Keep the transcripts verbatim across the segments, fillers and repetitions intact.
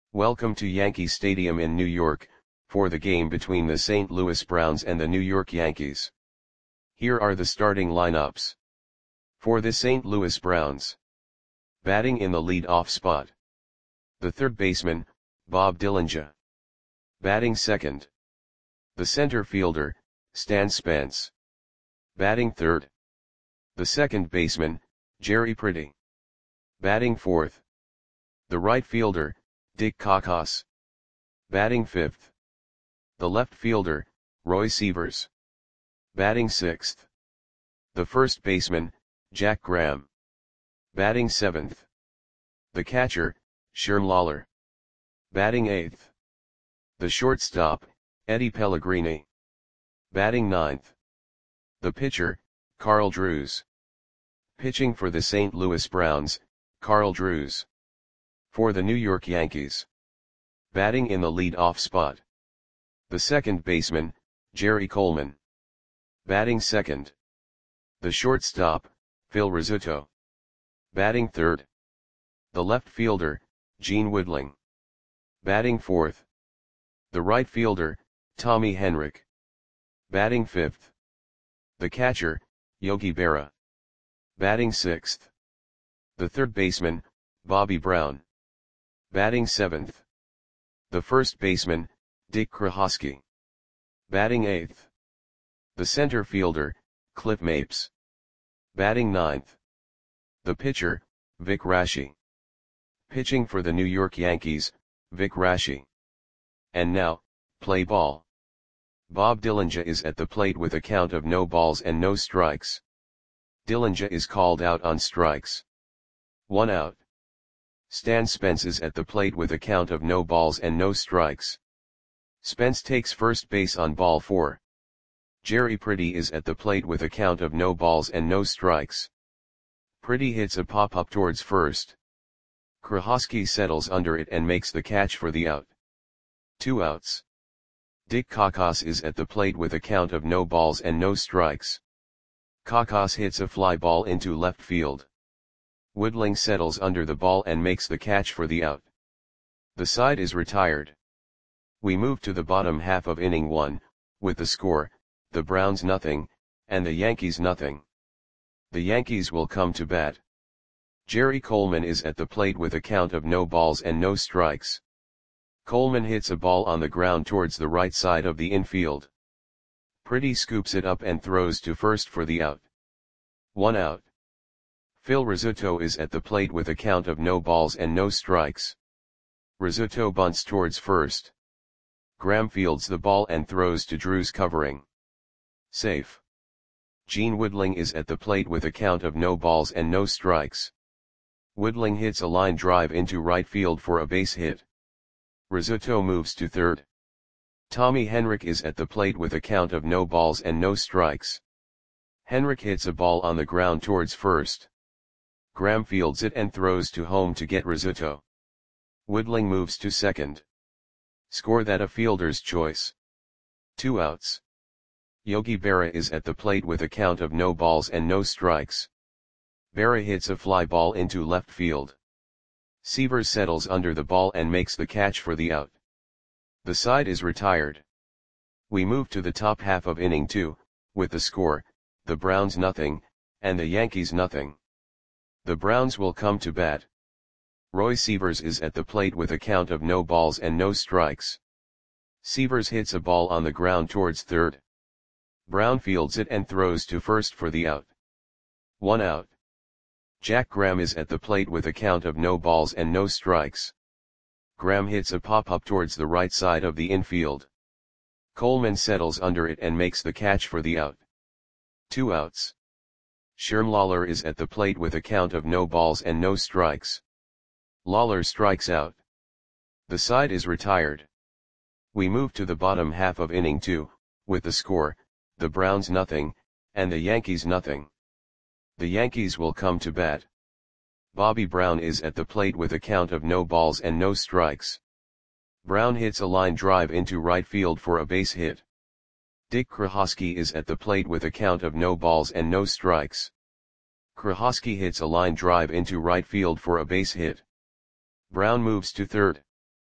Welcome to Yankee Stadium in New York, for the game between the Saint Louis Browns and the New York Yankees. Here are the starting lineups. For the Saint Louis Browns. Batting in the lead-off spot. The third baseman, Bob Dillinger. Batting second. The center fielder, Stan Spence. Batting third. The second baseman, Jerry Pretty. Batting fourth. The right fielder, Dick Cocos. Batting fifth. The left fielder, Roy Sievers. Batting sixth. The first baseman, Jack Graham. Batting seventh. The catcher, Sherm Lawler. Batting eighth. The shortstop, Eddie Pellegrini. Batting ninth. The pitcher, Carl Drews. Pitching for the Saint Louis Browns, Carl Drews. For the New York Yankees. Batting in the lead-off spot. The second baseman, Jerry Coleman. Batting second. The shortstop, Phil Rizzuto. Batting third. The left fielder, Gene Woodling. Batting fourth. The right fielder, Tommy Henrich. Batting fifth. The catcher, Yogi Berra. Batting sixth. The third baseman, Bobby Brown. Batting seventh. The first baseman, Dick Krohosky. Batting eighth. The center fielder, Cliff Mapes. Batting ninth. The pitcher, Vic Raschi. Pitching for the New York Yankees, Vic Raschi. And now, play ball. Bob Dillinger is at the plate with a count of no balls and no strikes. Dillinger is called out on strikes. One out. Stan Spence is at the plate with a count of no balls and no strikes. Spence takes first base on ball four. Jerry Pretty is at the plate with a count of no balls and no strikes. Pretty hits a pop-up towards first. Krohosky settles under it and makes the catch for the out. Two outs. Dick Cocos is at the plate with a count of no balls and no strikes. Cocos hits a fly ball into left field. Woodling settles under the ball and makes the catch for the out. The side is retired. We move to the bottom half of inning one, with the score, the Browns nothing, and the Yankees nothing. The Yankees will come to bat. Jerry Coleman is at the plate with a count of no balls and no strikes. Coleman hits a ball on the ground towards the right side of the infield. Pretty scoops it up and throws to first for the out. One out. Phil Rizzuto is at the plate with a count of no balls and no strikes. Rizzuto bunts towards first. Graham fields the ball and throws to Drews covering. Safe. Gene Woodling is at the plate with a count of no balls and no strikes. Woodling hits a line drive into right field for a base hit. Rizzuto moves to third. Tommy Henrich is at the plate with a count of no balls and no strikes. Henrich hits a ball on the ground towards first. Graham fields it and throws to home to get Rizzuto. Woodling moves to second. Score that a fielder's choice. Two outs. Yogi Berra is at the plate with a count of no balls and no strikes. Berra hits a fly ball into left field. Sievers settles under the ball and makes the catch for the out. The side is retired. We move to the top half of inning two, with the score, the Browns nothing, and the Yankees nothing. The Browns will come to bat. Roy Sievers is at the plate with a count of no balls and no strikes. Sievers hits a ball on the ground towards third. Brown fields it and throws to first for the out. One out. Jack Graham is at the plate with a count of no balls and no strikes. Graham hits a pop-up towards the right side of the infield. Coleman settles under it and makes the catch for the out. Two outs. Sherm Lawler is at the plate with a count of no balls and no strikes. Lawler strikes out. The side is retired. We move to the bottom half of inning two, with the score, the Browns nothing, and the Yankees nothing. The Yankees will come to bat. Bobby Brown is at the plate with a count of no balls and no strikes. Brown hits a line drive into right field for a base hit. Dick Krohosky is at the plate with a count of no balls and no strikes. Krohosky hits a line drive into right field for a base hit. Brown moves to third.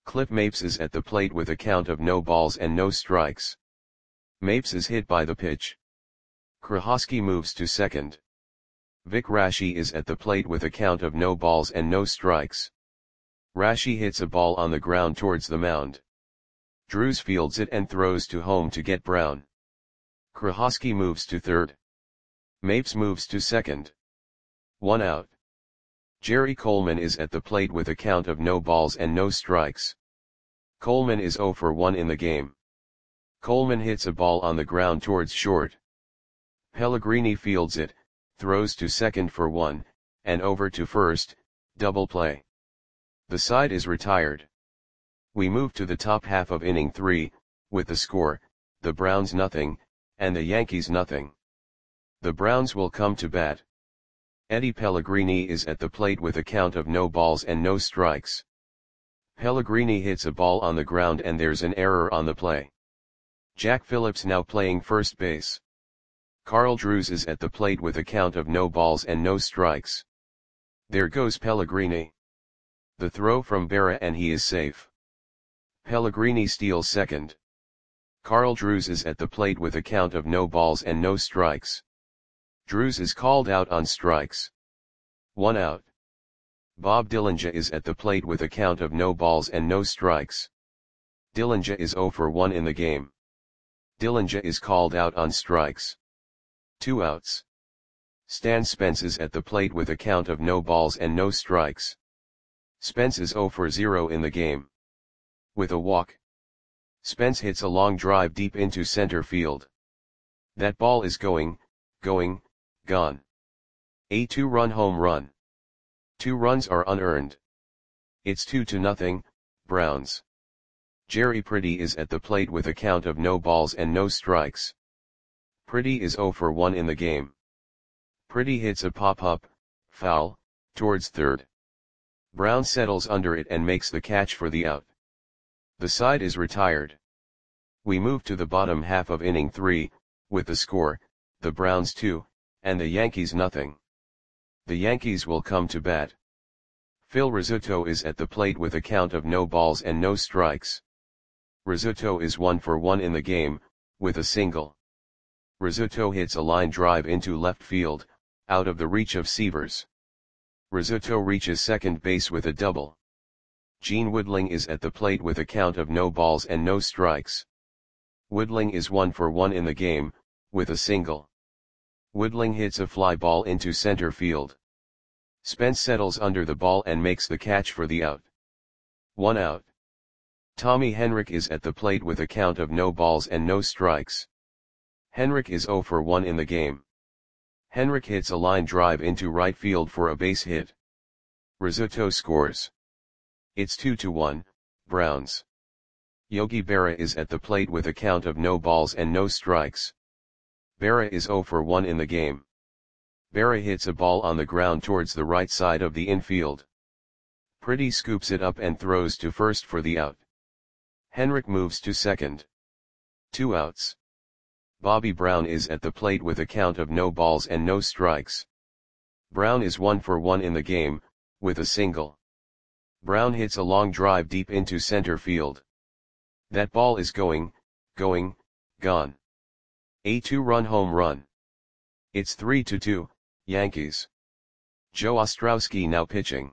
Cliff Mapes is at the plate with a count of no balls and no strikes. Mapes is hit by the pitch. Krahosky moves to second. Vic Rashi is at the plate with a count of no balls and no strikes. Rashi hits a ball on the ground towards the mound. Drews fields it and throws to home to get Brown. Krahosky moves to third. Mapes moves to second. One out. Jerry Coleman is at the plate with a count of no balls and no strikes. Coleman is oh for one in the game. Coleman hits a ball on the ground towards short. Pellegrini fields it, throws to second for one, and over to first, double play. The side is retired. We move to the top half of inning three, with the score, the Browns nothing, and the Yankees nothing. The Browns will come to bat. Eddie Pellegrini is at the plate with a count of no balls and no strikes. Pellegrini hits a ball on the ground and there's an error on the play. Jack Phillips now playing first base. Carl Drews is at the plate with a count of no balls and no strikes. There goes Pellegrini. The throw from Berra and he is safe. Pellegrini steals second. Carl Drews is at the plate with a count of no balls and no strikes. Drews is called out on strikes. One out. Bob Dillinger is at the plate with a count of no balls and no strikes. Dillinger is oh for one in the game. Dillinger is called out on strikes. Two outs. Stan Spence is at the plate with a count of no balls and no strikes. Spence is oh for zero in the game. With a walk. Spence hits a long drive deep into center field. That ball is going, going, gone. A two-run home run. Two runs are unearned. It's two to nothing, Browns. Jerry Pretty is at the plate with a count of no balls and no strikes. Pretty is oh for one in the game. Pretty hits a pop-up, foul, towards third. Brown settles under it and makes the catch for the out. The side is retired. We move to the bottom half of inning three, with the score, the Browns two, and the Yankees nothing. The Yankees will come to bat. Phil Rizzuto is at the plate with a count of no balls and no strikes. Rizzuto is one for one in the game, with a single. Rizzuto hits a line drive into left field, out of the reach of Severs. Rizzuto reaches second base with a double. Gene Woodling is at the plate with a count of no balls and no strikes. Woodling is one for one in the game, with a single. Woodling hits a fly ball into center field. Spence settles under the ball and makes the catch for the out. One out. Tommy Henrich is at the plate with a count of no balls and no strikes. Henrich is oh for one in the game. Henrich hits a line drive into right field for a base hit. Rizzuto scores. It's two to one, Browns. Yogi Berra is at the plate with a count of no balls and no strikes. Berra is oh for one in the game. Berra hits a ball on the ground towards the right side of the infield. Pretty scoops it up and throws to first for the out. Henrich moves to second. Two outs. Bobby Brown is at the plate with a count of no balls and no strikes. Brown is one for one in the game, with a single. Brown hits a long drive deep into center field. That ball is going, going, gone. A two-run home run. It's three to two, Yankees. Joe Ostrowski now pitching.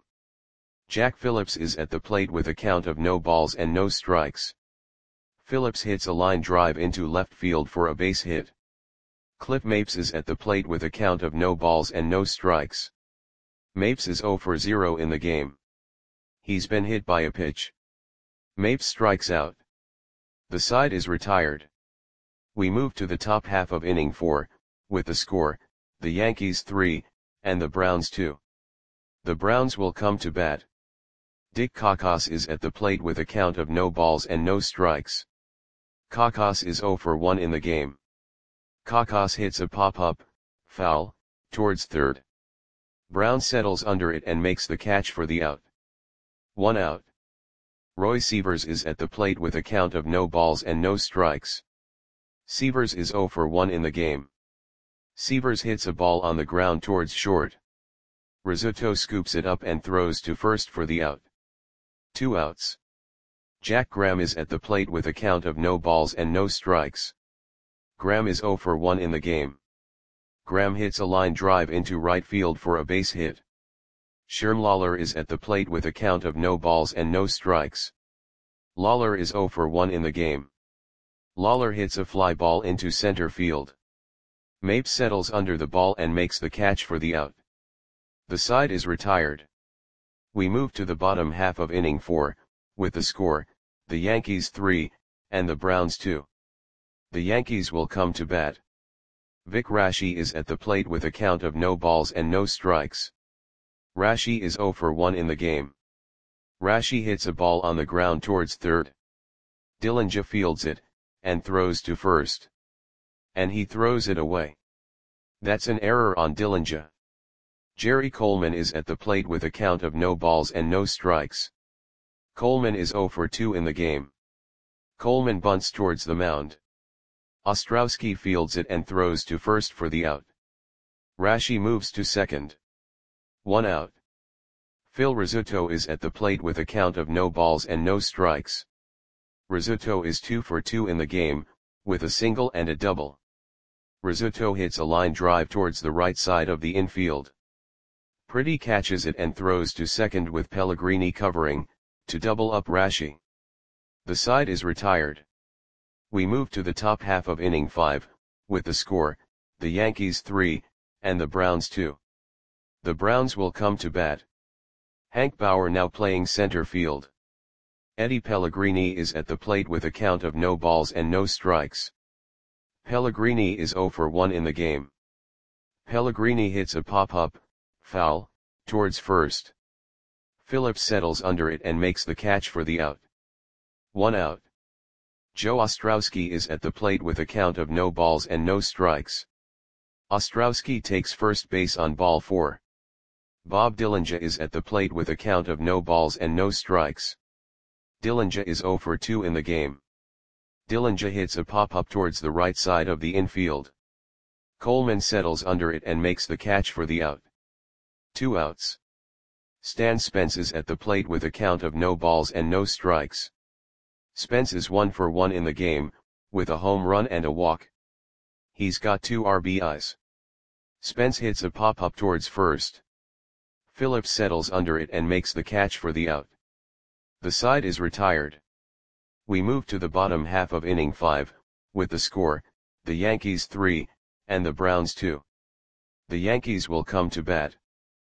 Jack Phillips is at the plate with a count of no balls and no strikes. Phillips hits a line drive into left field for a base hit. Cliff Mapes is at the plate with a count of no balls and no strikes. Mapes is oh for zero in the game. He's been hit by a pitch. Mapes strikes out. The side is retired. We move to the top half of inning four, with the score, the Yankees three, and the Browns two. The Browns will come to bat. Dick Kakos is at the plate with a count of no balls and no strikes. Kakos is oh for one in the game. Kakos hits a pop-up, foul, towards third. Brown settles under it and makes the catch for the out. One out. Roy Severs is at the plate with a count of no balls and no strikes. Severs is oh for one in the game. Severs hits a ball on the ground towards short. Rizzuto scoops it up and throws to first for the out. Two outs. Jack Graham is at the plate with a count of no balls and no strikes. Graham is zero for one in the game. Graham hits a line drive into right field for a base hit. Sherm Lawler is at the plate with a count of no balls and no strikes. Lawler is zero for one in the game. Lawler hits a fly ball into center field. Mapes settles under the ball and makes the catch for the out. The side is retired. We move to the bottom half of inning four, with the score, the Yankees three, and the Browns two. The Yankees will come to bat. Vic Raschi is at the plate with a count of no balls and no strikes. Raschi is zero for one in the game. Raschi hits a ball on the ground towards third. Dillinger fields it, and throws to first. And he throws it away. That's an error on Dillinger. Jerry Coleman is at the plate with a count of no balls and no strikes. Coleman is zero for two in the game. Coleman bunts towards the mound. Ostrowski fields it and throws to first for the out. Raschi moves to second. One out. Phil Rizzuto is at the plate with a count of no balls and no strikes. Rizzuto is two for two in the game, with a single and a double. Rizzuto hits a line drive towards the right side of the infield. Pretty catches it and throws to second with Pellegrini covering, to double up Raschi. The side is retired. We move to the top half of inning five, with the score, the Yankees three, and the Browns two. The Browns will come to bat. Hank Bauer now playing center field. Eddie Pellegrini is at the plate with a count of no balls and no strikes. Pellegrini is zero for one in the game. Pellegrini hits a pop-up, foul, towards first. Phillips settles under it and makes the catch for the out. One out. Joe Ostrowski is at the plate with a count of no balls and no strikes. Ostrowski takes first base on ball four. Bob Dillinger is at the plate with a count of no balls and no strikes. Dillinger is zero for two in the game. Dillinger hits a pop-up towards the right side of the infield. Coleman settles under it and makes the catch for the out. Two outs. Stan Spence is at the plate with a count of no balls and no strikes. Spence is one for one in the game, with a home run and a walk. He's got two R B Is. Spence hits a pop-up towards first. Phillips settles under it and makes the catch for the out. The side is retired. We move to the bottom half of inning five, with the score, the Yankees three, and the Browns two. The Yankees will come to bat.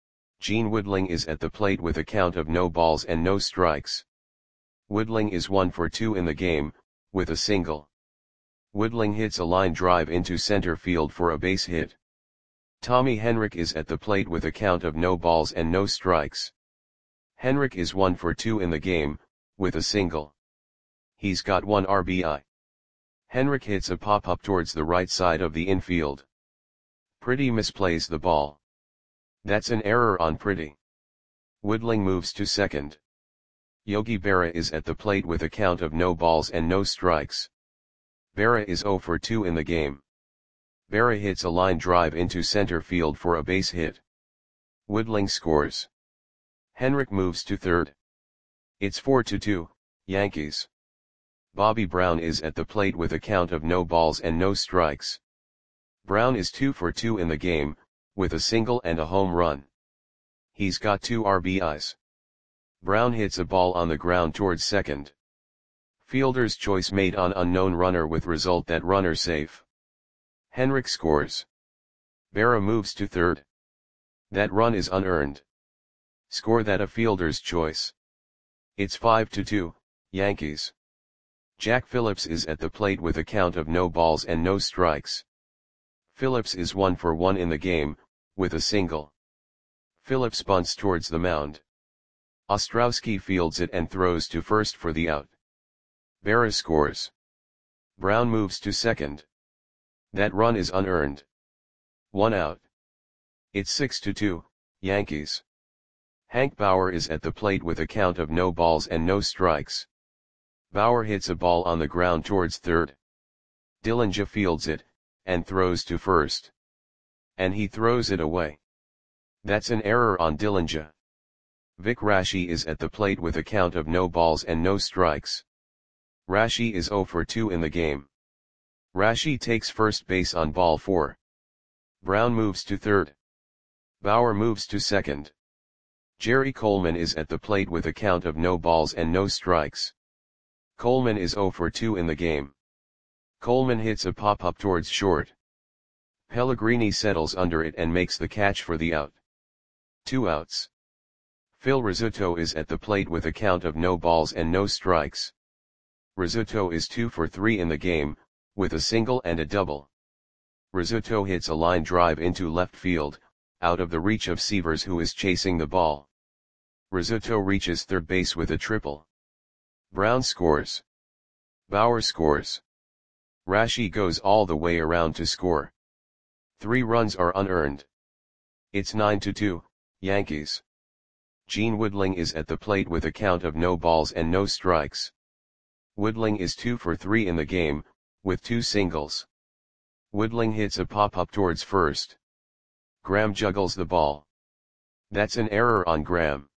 Gene Woodling is at the plate with a count of no balls and no strikes. Woodling is one for two in the game, with a single. Woodling hits a line drive into center field for a base hit. Tommy Henrich is at the plate with a count of no balls and no strikes. Henrich is one for two in the game, with a single. He's got one R B I. Henrich hits a pop-up towards the right side of the infield. Pretty misplays the ball. That's an error on Pretty. Woodling moves to second. Yogi Berra is at the plate with a count of no balls and no strikes. Berra is zero for two in the game. Berra hits a line drive into center field for a base hit. Woodling scores. Henrich moves to third. It's four to two, Yankees. Bobby Brown is at the plate with a count of no balls and no strikes. Brown is two for two in the game, with a single and a home run. He's got two R B Is. Brown hits a ball on the ground towards second. Fielder's choice made on unknown runner with result that runner safe. Henrich scores. Berra moves to third. That run is unearned. Score that a fielder's choice. It's five to two, Yankees. Jack Phillips is at the plate with a count of no balls and no strikes. Phillips is one for one in the game, with a single. Phillips bunts towards the mound. Ostrowski fields it and throws to first for the out. Berra scores. Brown moves to second. That run is unearned. One out. It's six to two, Yankees. Hank Bauer is at the plate with a count of no balls and no strikes. Bauer hits a ball on the ground towards third. Dillinger fields it, and throws to first. And he throws it away. That's an error on Dillinger. Vic Raschi is at the plate with a count of no balls and no strikes. Raschi is zero for two in the game. Raschi takes first base on ball four. Brown moves to third. Bauer moves to second. Jerry Coleman is at the plate with a count of no balls and no strikes. Coleman is zero for two in the game. Coleman hits a pop-up towards short. Pellegrini settles under it and makes the catch for the out. Two outs. Phil Rizzuto is at the plate with a count of no balls and no strikes. Rizzuto is two for three in the game, with a single and a double. Rizzuto hits a line drive into left field, out of the reach of Sievers, who is chasing the ball. Rizzuto reaches third base with a triple. Brown scores. Bauer scores. Raschi goes all the way around to score. Three runs are unearned. It's nine to two, Yankees. Gene Woodling is at the plate with a count of no balls and no strikes. Woodling is two for three in the game, with two singles. Woodling hits a pop-up towards first. Graham juggles the ball. That's an error on Graham.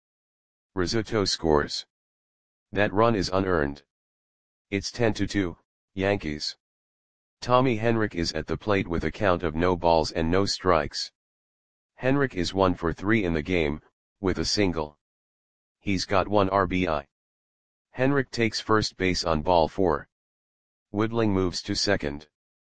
Rizzuto scores. That run is unearned. It's ten to two, Yankees. Tommy Henrich is at the plate with a count of no balls and no strikes. Henrich is one for three in the game, with a single. He's got one R B I. Henrich takes first base on ball four. Woodling moves to second.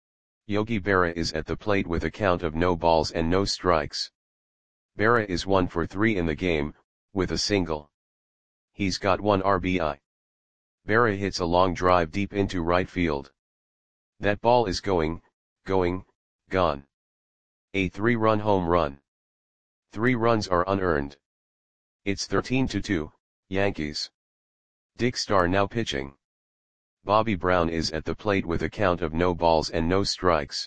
Yogi Berra is at the plate with a count of no balls and no strikes. Berra is one for three in the game, with a single. He's got one R B I. Berra hits a long drive deep into right field. That ball is going, going, gone. A three-run home run. Three runs are unearned. It's thirteen to two, Yankees. Dick Starr now pitching. Bobby Brown is at the plate with a count of no balls and no strikes.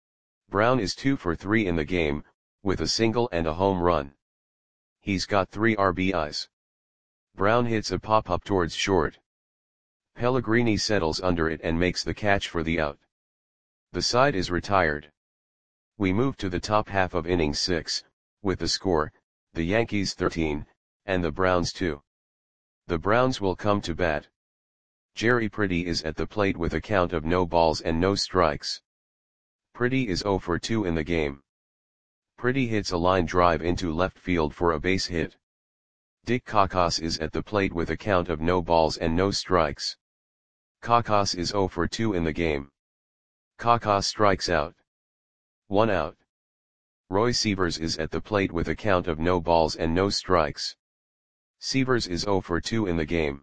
Brown is two for three in the game, with a single and a home run. He's got three R B Is. Brown hits a pop-up towards short. Pellegrini settles under it and makes the catch for the out. The side is retired. We move to the top half of inning six, with the score, the Yankees thirteen, and the Browns two. The Browns will come to bat. Jerry Pretty is at the plate with a count of no balls and no strikes. Pretty is zero for two in the game. Pretty hits a line drive into left field for a base hit. Dick Kakos is at the plate with a count of no balls and no strikes. Kakos is zero for two in the game. Kakos strikes out. One out. Roy Sievers is at the plate with a count of no balls and no strikes. Sievers is zero for two in the game.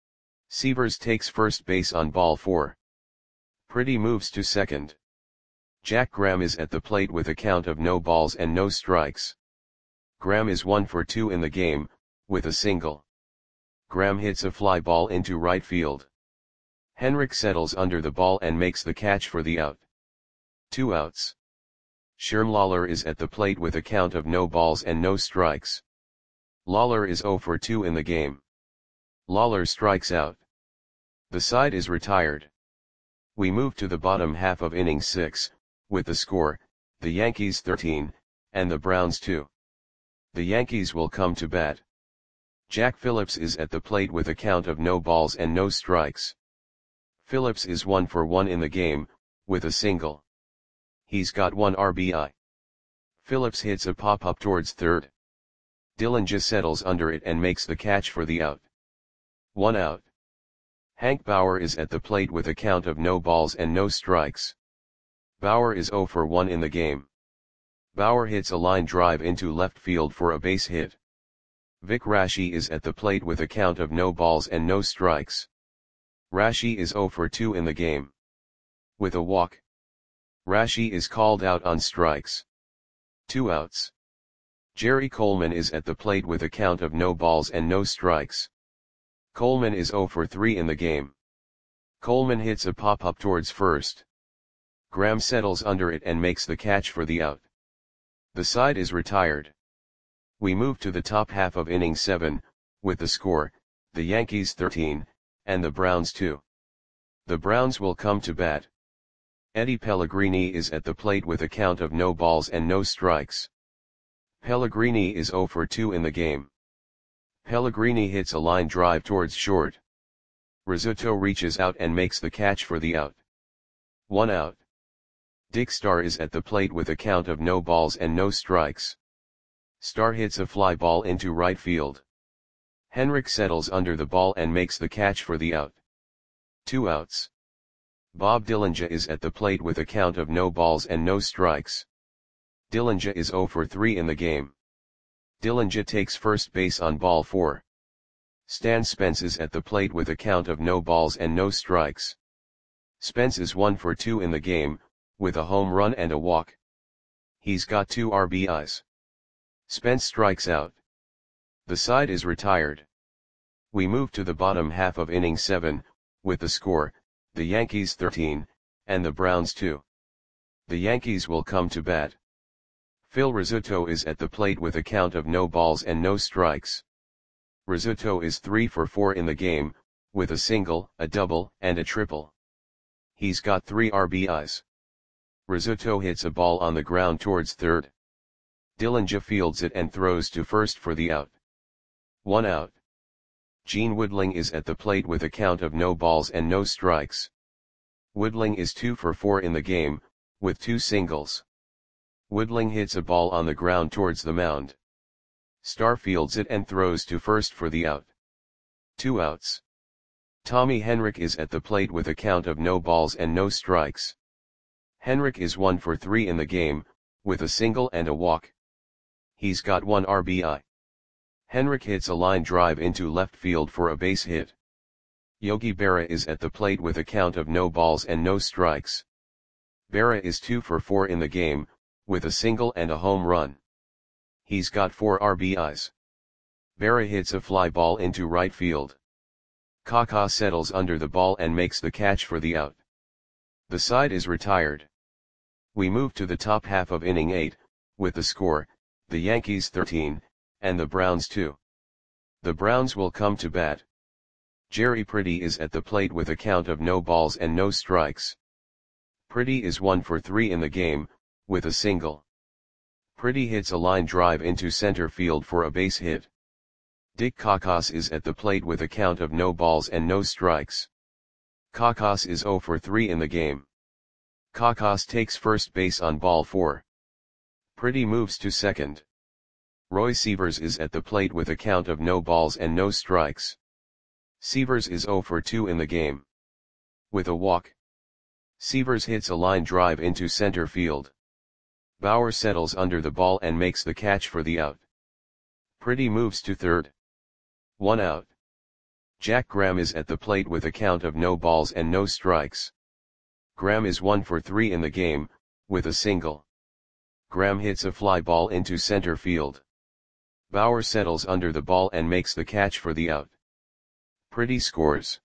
Sievers takes first base on ball four. Pretty moves to second. Jack Graham is at the plate with a count of no balls and no strikes. Graham is one for two in the game, with a single. Graham hits a fly ball into right field. Henrich settles under the ball and makes the catch for the out. Two outs. Sherm Lawler is at the plate with a count of no balls and no strikes. Lawler is zero for two in the game. Lawler strikes out. The side is retired. We move to the bottom half of inning six, with the score, the Yankees thirteen, and the Browns two. The Yankees will come to bat. Jack Phillips is at the plate with a count of no balls and no strikes. Phillips is one for one in the game, with a single. He's got one R B I. Phillips hits a pop-up towards third. Dillinger settles under it and makes the catch for the out. One out. Hank Bauer is at the plate with a count of no balls and no strikes. Bauer is zero for one in the game. Bauer hits a line drive into left field for a base hit. Vic Raschi is at the plate with a count of no balls and no strikes. Raschi is zero for two in the game. With a walk. Raschi is called out on strikes. Two outs. Jerry Coleman is at the plate with a count of no balls and no strikes. Coleman is zero for three in the game. Coleman hits a pop-up towards first. Graham settles under it and makes the catch for the out. The side is retired. We move to the top half of inning seven, with the score, the Yankees thirteen, and the Browns two. The Browns will come to bat. Eddie Pellegrini is at the plate with a count of no balls and no strikes. Pellegrini is zero for two in the game. Pellegrini hits a line drive towards short. Rizzuto reaches out and makes the catch for the out. One out. Dick Starr is at the plate with a count of no balls and no strikes. Starr hits a fly ball into right field. Henrik settles under the ball and makes the catch for the out. Two outs. Bob Dillinger is at the plate with a count of no balls and no strikes. Dillinger is zero for three in the game. Dillinger takes first base on ball four. Stan Spence is at the plate with a count of no balls and no strikes. Spence is one for two in the game, with a home run and a walk. He's got two R B Is. Spence strikes out. The side is retired. We move to the bottom half of inning seven, with the score, the Yankees thirteen, and the Browns two. The Yankees will come to bat. Phil Rizzuto is at the plate with a count of no balls and no strikes. Rizzuto is three for four in the game, with a single, a double, and a triple. He's got three R B Is. Rizzuto hits a ball on the ground towards third. Dillinger fields it and throws to first for the out. One out. Gene Woodling is at the plate with a count of no balls and no strikes. Woodling is two for four in the game, with two singles. Woodling hits a ball on the ground towards the mound. Starr fields it and throws to first for the out. Two outs. Tommy Henrik is at the plate with a count of no balls and no strikes. Henrik is one for three in the game, with a single and a walk. He's got one R B I. Henrik hits a line drive into left field for a base hit. Yogi Berra is at the plate with a count of no balls and no strikes. Berra is two for four in the game, with a single and a home run. He's got four R B Is. Berra hits a fly ball into right field. Kaká settles under the ball and makes the catch for the out. The side is retired. We move to the top half of inning eight, with the score, the Yankees thirteen, and the Browns two. The Browns will come to bat. Jerry Pretty is at the plate with a count of no balls and no strikes. Pretty is one for three in the game, with a single. Pretty hits a line drive into center field for a base hit. Dick Kakas is at the plate with a count of no balls and no strikes. Kakas is zero for three in the game. Kakas takes first base on ball four. Pretty moves to second. Roy Sievers is at the plate with a count of no balls and no strikes. Sievers is zero for two in the game. With a walk. Sievers hits a line drive into center field. Bauer settles under the ball and makes the catch for the out. Pretty moves to third. One out. Jack Graham is at the plate with a count of no balls and no strikes. Graham is one for three in the game, with a single. Graham hits a fly ball into center field. Bauer settles under the ball and makes the catch for the out. Pretty scores.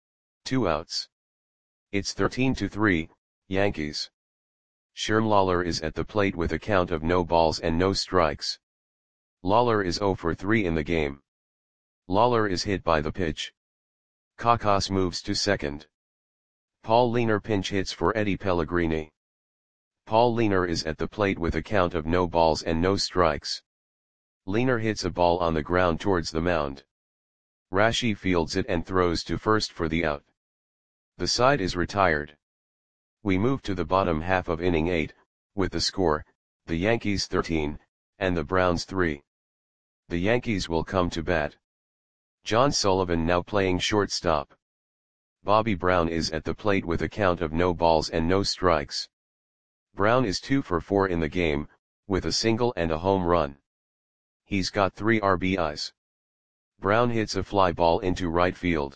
Two outs. It's thirteen to three, Yankees. Sherm Lawler is at the plate with a count of no balls and no strikes. Lawler is zero for three in the game. Lawler is hit by the pitch. Kakas moves to second. Paul Leiner pinch hits for Eddie Pellegrini. Paul Leiner is at the plate with a count of no balls and no strikes. Leiner hits a ball on the ground towards the mound. Rashi fields it and throws to first for the out. The side is retired. We move to the bottom half of inning eight, with the score, the Yankees thirteen, and the Browns three. The Yankees will come to bat. John Sullivan now playing shortstop. Bobby Brown is at the plate with a count of no balls and no strikes. Brown is two for four in the game, with a single and a home run. He's got three R B Is. Brown hits a fly ball into right field.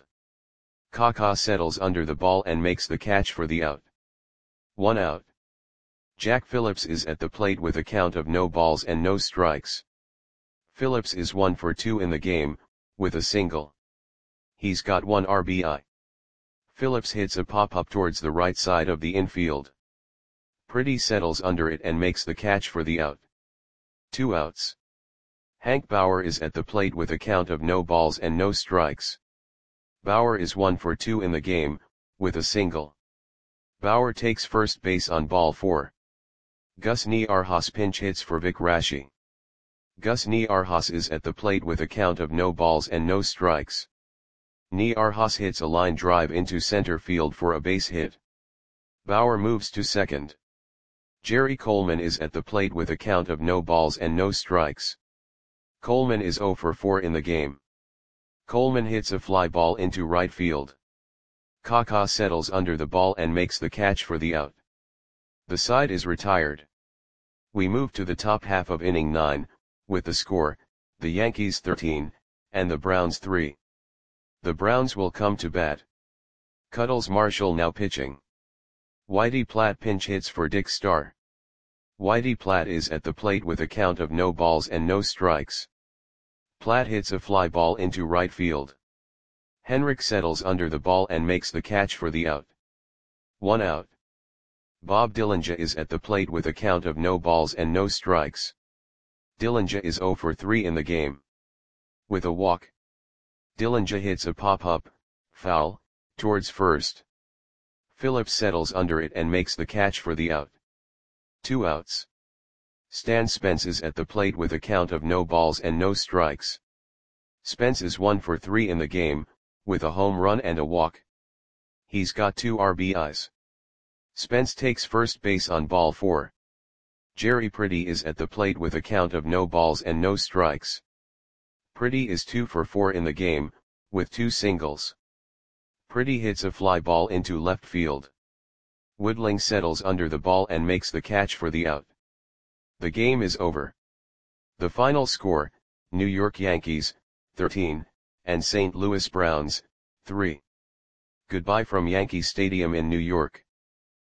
Kaká settles under the ball and makes the catch for the out. One out. Jack Phillips is at the plate with a count of no balls and no strikes. Phillips is one for two in the game, with a single. He's got one R B I. Phillips hits a pop-up towards the right side of the infield. Pretty settles under it and makes the catch for the out. Two outs. Hank Bauer is at the plate with a count of no balls and no strikes. Bauer is one for two in the game, with a single. Bauer takes first base on ball four. Gus Niarchos pinch hits for Vic Rashi. Gus Niarchos is at the plate with a count of no balls and no strikes. Niarchos hits a line drive into center field for a base hit. Bauer moves to second. Jerry Coleman is at the plate with a count of no balls and no strikes. Coleman is zero for four in the game. Coleman hits a fly ball into right field. Kaká settles under the ball and makes the catch for the out. The side is retired. We move to the top half of inning nine, with the score, the Yankees thirteen, and the Browns three. The Browns will come to bat. Cuddles Marshall now pitching. Whitey Platt pinch hits for Dick Starr. Whitey Platt is at the plate with a count of no balls and no strikes. Platt hits a fly ball into right field. Henrik settles under the ball and makes the catch for the out. One out. Bob Dillinger is at the plate with a count of no balls and no strikes. Dillinger is zero for three in the game. With a walk, Dillinger hits a pop-up, foul, towards first. Phillips settles under it and makes the catch for the out. Two outs. Stan Spence is at the plate with a count of no balls and no strikes. Spence is one for three in the game, with a home run and a walk. He's got two R B Is. Spence takes first base on ball four. Jerry Pretty is at the plate with a count of no balls and no strikes. Pretty is two for four in the game, with two singles. Pretty hits a fly ball into left field. Woodling settles under the ball and makes the catch for the out. The game is over. The final score, New York Yankees, thirteen, and Saint Louis Browns, three. Goodbye from Yankee Stadium in New York.